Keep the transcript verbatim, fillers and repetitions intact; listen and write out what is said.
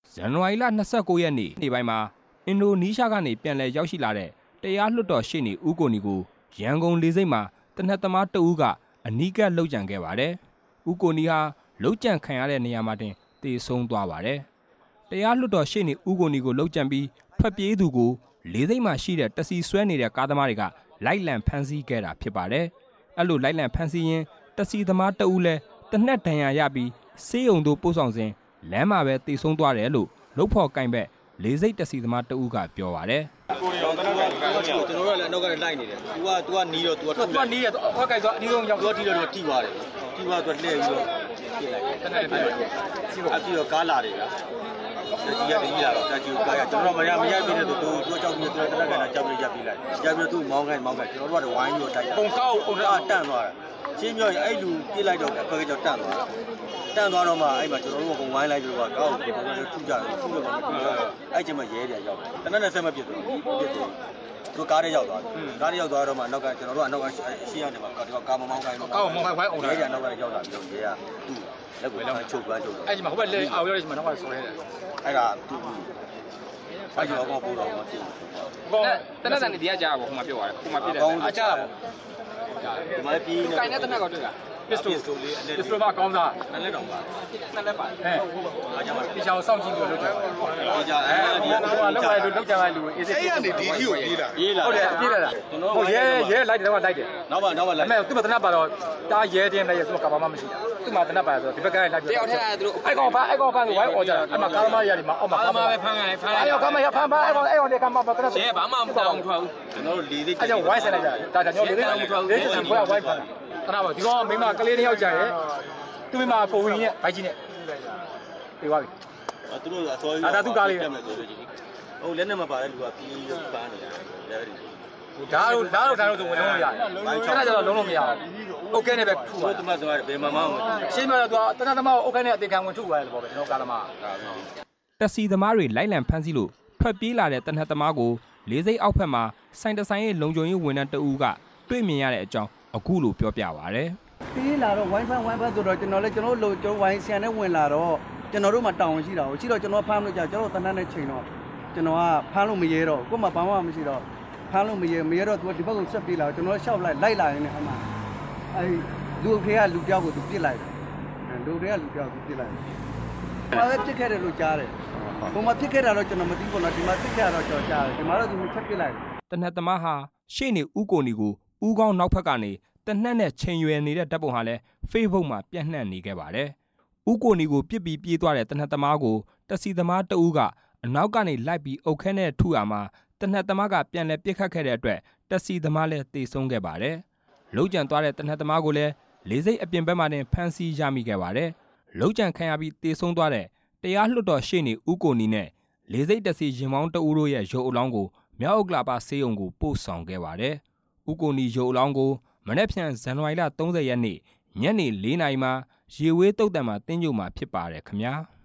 ဇန်နဝါရီလ၂၉ရက်နေ့နေ့ပိုင်းမှာအင်ဒိုနီးရှားကနေပြန်လည်ရောက်ရှိလာတဲ့တရားလွှတ်တော်ရှေ့နေဦးကိုနီကိုရန်ကုန်လေဆိပ်မှာတနက်သမားတဦးကအနီးကပ်လှုပ်ကြံခဲ့ပါတယ်။ဦးကိုနီဟာလှုပ်ကြံခံရတဲ့နေရာမှာတင်သေဆုံးသွားပါတယ်။တရားလွှတ်တော်ရှေ့နေဦးကိုနီကိုလှုပ်ကြံပြီးထွက်ပြေးသူကိုလေဆိပ်မှာရှိတဲ့တစီဆွဲနေတဲ့ကားသမားတွေကလိုက်လံဖမ်းဆီးခဲ့တာဖြစ်ပါတယ်။အဲ့လိုလိုက်လံဖမ်းဆီးရင်တစီသမားတဦးလဲတနက်ဒဏ်ရာရပြီးဆေးရုံသို့ပို့ဆောင်စဉ်လမ်းမှာပဲသေဆုံးသွားတယ်လို့လုပ်ဖော်ကိုင်ဘက်လေစိတ်တစီသမားတဦးကပြောပါတယ်။ကိုရီအောင်တနက်ကကျွန်တော်တို့လည်းအနောက်ကလည်းလိုက်နေတယ်။ तू က तू ကနီးတော့ तू က तू ကနီးရတော့အခွက်ကိုက်သွားအနီးဆုံးရောက်တော့တီတော့တီသွားတယ်။တီသွားတော့လှည့်ပြီးတော့ပြစ်လိုက်တယ်။တနက်ပြစ်လိုက်တယ်။စီတော့အပြီးတော့ကားလာတယ်ဗျာ။တကြီးကတကြီးလာတော့တကြီးကိုကားရကျွန်တော်တို့မရမရပြည့်နေတော့ तू သူကြောက်ပြီးတော့တနက်ကလည်းကြောက်ပြီးရပ်ပြီးလိုက်။ရပ်ပြီးတော့ तू မောင်းခိုင်းမောင်းခိုင်းကျွန်တော်တို့ကဝိုင်းပြီးတော့တိုက်ပုံကောက်ပုံတော့တန့်သွားတယ်။ချင်းမြောက်ရင်အဲ့လူပြစ်လိုက်တော့အခွက်ကကြောက်တန့်သွားတယ်။တန့်သွားတော့မှအဲ့မှာကျွန်တော်တို့ကဝိုင်းလိုက်ပြီးတော့ကောက်ပြီးတော့ထူကြတယ်ထူလို့မှအဲ့ချိန်မှာရဲတယ်ရောက်တယ်။တနက်နဲ့ဆက်မပြစ်တော့ပြစ်တယ်သူကားထဲရောက်သွားတယ်ကားထဲရောက်သွားတော့မှနောက်ကကျွန်တော်တို့ကနောက်ကရှေ့ရနေမှာကားမမောင်းခိုင်းတော့ကားမမောင်းခိုင်းဝိုင်းအောင်တယ်နောက်ကရောက်လာပြီးတော့ရဲကသူ့လက်ကိုလက်ချုပ်သွားချုပ်တယ်အဲ့ဒီမှာဟိုဘက်လက်အောက်ရောက်နေမှာနောက်ကဆွဲတယ်အဲ့ဒါသူ့အဲ့ဒီတော့ကောပို့တော့မဖြစ်ဘူးတနက်တန်နေတရားကြားပါဟိုမှာပြောသွားတယ်ဟိုမှာပြစ်တယ်အကြားပါဒီမှာပြီးနေကိုင်တဲ့တနက်ကောတွေ့လားပစ္စတိုလေးအလက်ပစ္စတိုမှာကောင်းစားနှစ်လက်တောင်ပါနှစ်လက်ပါအဲအားကြောင့်ဒီချောင်းစောင့်ကြည့်ပြီးလုပ်ကြတယ်ဒီကြအဲဒီကလောက်လိုက်လို့လောက်ကြလိုက်လို့အေးစစ်အဲ့ရနေဒီထီကိုပြေးလာပြေးလာဟုတ်တယ်ပြေးလာတာဟိုရဲရဲလိုက်တယ်တော့လိုက်တယ်နောက်ပါနောက်ပါလိုက်အဲ့မဲ့သူ့မတနက်ပါတော့တားရဲတင်းလိုက်ရသူ့ကဘာမှမရှိတာသူ့မှာတနက်ပါဆိုတော့ဒီဘက်ကလိုက်ပြီးတယောက်ထဲကသူတို့အဲ့ကောင်ဖမ်းအဲ့ကောင်ဖမ်းလို့ဝိုင်းអော်ကြတာအဲ့မှာကားသမားရတယ်မှာအောက်မှာကားသမားပဲဖမ်းခိုင်းဖမ်းလိုက်အဲ့ကောင်ကမှရဖမ်းဖမ်းအဲ့ကောင်အဲ့ကောင်တွေကမှတနက်ရဲဘာမှမပေါ့မထွက်ဘူးကျွန်တော်တို့လေးလေးအဲ့ကြောင့်ဝိုင်းဆက်လိုက်ကြတာဒါကြောင့်လေးလေးမထွက်ဘူးလေးစစ်ဘွဲဝိုင်းဖမ်းခဏပါဒီကောင်မိမကလေးတစ်ယောက်ကြာရဲ့သူမိမကိုဝင်ရဲ့ဘိုက်ကြီးနဲ့ပြေးသွားပြီသူတို့အစောကြီးဒါသူကားလေးတက်မယ်ဆိုလို့ကြီးဟိုလက်နဲ့မပါတဲ့လူကပြီးပန်းနေတာလက်တွေဓာတ်တို့ဓာတ်တို့ဓာတ်တို့ဆိုဝင်လုံးလို့ရတယ်ခဏကျတော့လုံးလို့မရဘူးโอเคနဲ့ပဲထူပါတမတ်သွားတယ်ဘယ်မှာမှမဟုတ်ရှင်းပြတော့သူကတနက်သမားကိုโอเคနဲ့အသေးခံဝင်ထူသွားတယ်ပေါ့ပဲကျွန်တော်ကားသမားတက်စီသမားတွေလိုက်လံဖမ်းဆီးလို့ထွက်ပြေးလာတဲ့တနက်သမားကိုလေးစိတ်အောက်ဖက်မှာစိုင်တဆိုင်ရဲ့လုံခြုံရေးဝန်ထမ်းတဦးကတွေ့မြင်ရတဲ့အကြောင်းအခုလိုပြောပြပါဗျ။ပြေးလာတော့ဝိုင်းဖမ်းဝိုင်းဖမ်းဆိုတော့ကျွန်တော်လည်းကျွန်တော်တို့ကျွန်တော်ဝိုင်းဆန်နဲ့ဝင်လာတော့ကျွန်တော်တို့မှတောင်းရှိတာကိုရှိတော့ကျွန်တော်ဖမ်းလို့ကြာကျွန်တော်တနက်နဲ့ချိန်တော့ကျွန်တော်ကဖမ်းလို့မရဲတော့ကို့မှာဘာမှမရှိတော့ဖမ်းလို့မရဲမရဲတော့သူကဒီဘက်ကိုဆက်ပြေးလာတော့ကျွန်တော်ရှောက်လိုက်လိုက်လာနေတယ်အမှအဲလူဖေကလူပြောက်ကိုသူပြစ်လိုက်တယ်လူတွေကလူပြောက်ကိုပြစ်လိုက်တယ်။ဘာပဲပြစ်ခဲ့တယ်လို့ကြားတယ်။ဘုံမှာပြစ်ခဲ့တာတော့ကျွန်တော်မသိဘူးနော်ဒီမှာပြစ်ခဲ့တာတော့ကျွန်တော်ကြားတယ်ဒီမှာတော့သူချက်ပြစ်လိုက်တယ်။တနက်သမားဟာရှေ့နေဦးကိုနီကိုဦးကောင်းနောက်ဖက်ကနေတနက်နဲ့ချိန်ရွယ်နေတဲ့ဓာတ်ပုံဟာလည်း Facebook မှာပြန့်နှံ့နေခဲ့ပါတယ်။ဦးကိုနီကိုပြစ်ပြီးပြေးသွားတဲ့တနက်သမားကိုတစီသမားတဦးကအနောက်ကနေလိုက်ပြီးအုပ်ခဲနဲ့ထုရမှာတနက်သမားကပြန်လဲပြစ်ခတ်ခဲ့တဲ့အတွက်တစီသမားလည်းသေဆုံးခဲ့ပါတယ်။လှုပ်ကြံသွားတဲ့တနက်သမားကိုလည်းလေးစိတ်အပြင်ဘက်မှာတင်ဖမ်းဆီးရမိခဲ့ပါတယ်။လှုပ်ကြံခံရပြီးသေဆုံးသွားတဲ့တရားလွှတ်တော်ရှေ့နေဦးကိုနီနဲ့လေးစိတ်တစီရင်မောင်းတဦးတို့ရဲ့ရုပ်အလောင်းကိုမြောက်ဥက္ကလာပဆေးရုံကိုပို့ဆောင်ခဲ့ပါတယ်။ဦးကိုနီရုပ်အလောင်းကိုမနေ့ဖြန်ဇန်နဝါရီလ၃၀ရက်နေ့ညနေ၄နာရီမှာရေဝေးတုတ်တံမှာတင်းကြိုမှာဖြစ်ပါတယ်ခင်ဗျာ။